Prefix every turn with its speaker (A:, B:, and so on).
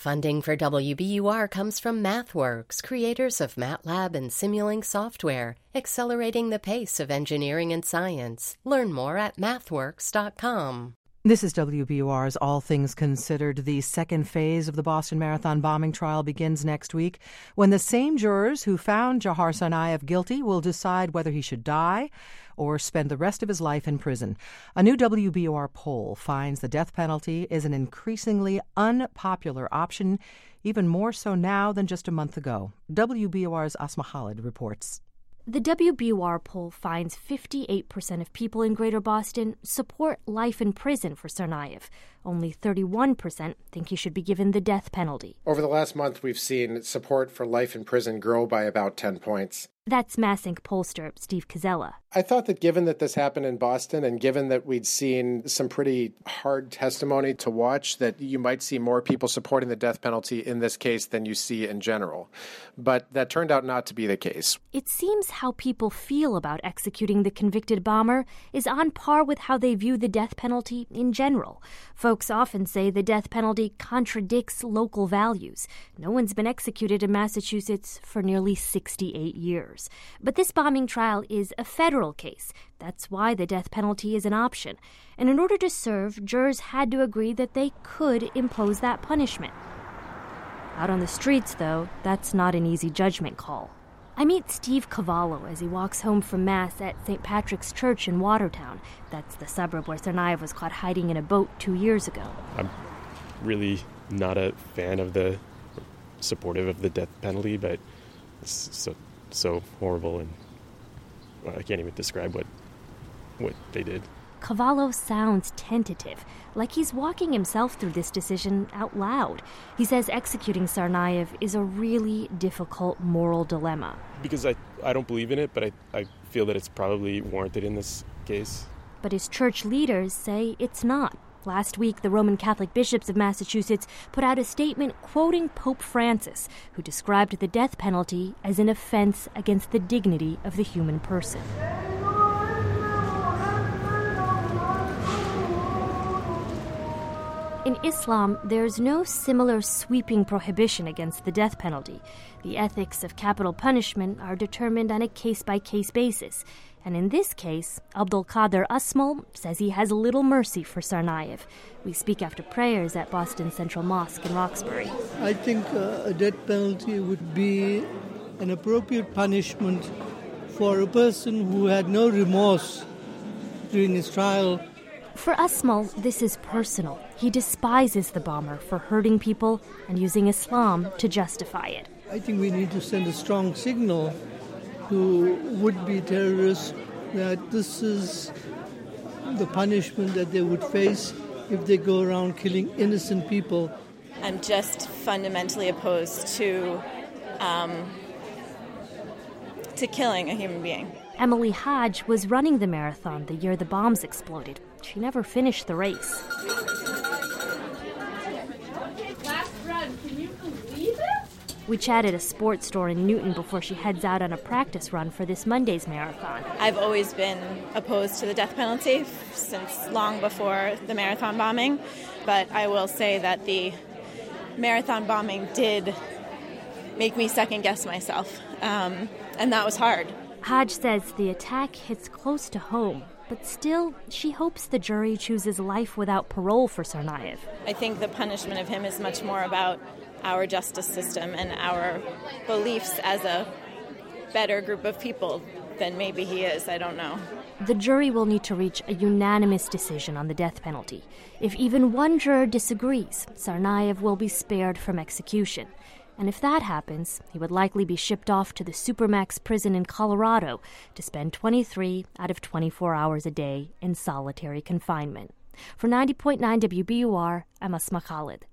A: Funding for WBUR comes from MathWorks, creators of MATLAB and Simulink software, accelerating the pace of engineering and science. Learn more at mathworks.com.
B: This is WBUR's All Things Considered. The second phase of the Boston Marathon bombing trial begins next week, when the same jurors who found Jahar Tsarnaev guilty will decide whether he should die or spend the rest of his life in prison. A new WBUR poll finds the death penalty is an increasingly unpopular option, even more so now than just a month ago. WBUR's Asma Khalid reports.
C: The WBUR poll finds 58% of people in Greater Boston support life in prison for Tsarnaev. Only 31% think he should be given the death penalty.
D: Over the last month, we've seen support for life in prison grow by about 10 points.
C: That's Massink pollster Steve Koczela.
D: I thought that given that this happened in Boston and given that we'd seen some pretty hard testimony to watch, that you might see more people supporting the death penalty in this case than you see in general. But that turned out not to be the case.
C: It seems how people feel about executing the convicted bomber is on par with how they view the death penalty in general. Folks often say the death penalty contradicts local values. No one's been executed in Massachusetts for nearly 68 years. But this bombing trial is a federal case. That's why the death penalty is an option. And in order to serve, jurors had to agree that they could impose that punishment. Out on the streets, though, that's not an easy judgment call. I meet Steve Cavallo as he walks home from Mass at St. Patrick's Church in Watertown. That's the suburb where Tsarnaev was caught hiding in a boat 2 years ago. I'm
E: really not a fan of supportive of the death penalty, but it's so horrible, and I can't even describe what they did.
C: Cavallo sounds tentative, like he's walking himself through this decision out loud. He says executing Tsarnaev is a really difficult moral dilemma.
E: Because I don't believe in it, but I feel that it's probably warranted in this case.
C: But his church leaders say it's not. Last week, the Roman Catholic bishops of Massachusetts put out a statement quoting Pope Francis, who described the death penalty as an offense against the dignity of the human person. In Islam, there's no similar sweeping prohibition against the death penalty. The ethics of capital punishment are determined on a case-by-case basis. And in this case, Abdul Qadir Asmal says he has little mercy for Tsarnaev. We speak after prayers at Boston Central Mosque in Roxbury.
F: I think a death penalty would be an appropriate punishment for a person who had no remorse during his trial.
C: For Asmal, this is personal. He despises the bomber for hurting people and using Islam to justify it.
F: I think we need to send a strong signal to would-be terrorists that this is the punishment that they would face if they go around killing innocent people.
G: I'm just fundamentally opposed to killing a human being.
C: Emily Hodge was running the marathon the year the bombs exploded. She never finished the race.
H: Last run, can you believe it?
C: We chat at a sports store in Newton before she heads out on a practice run for this Monday's marathon.
G: I've always been opposed to the death penalty since long before the marathon bombing, but I will say that the marathon bombing did make me second-guess myself, and that was hard.
C: Hodge says the attack hits close to home, but still, she hopes the jury chooses life without parole for Tsarnaev.
G: I think the punishment of him is much more about our justice system and our beliefs as a better group of people than maybe he is. I don't know.
C: The jury will need to reach a unanimous decision on the death penalty. If even one juror disagrees, Tsarnaev will be spared from execution. And if that happens, he would likely be shipped off to the Supermax prison in Colorado to spend 23 out of 24 hours a day in solitary confinement. For 90.9 WBUR, I'm Asma Khalid.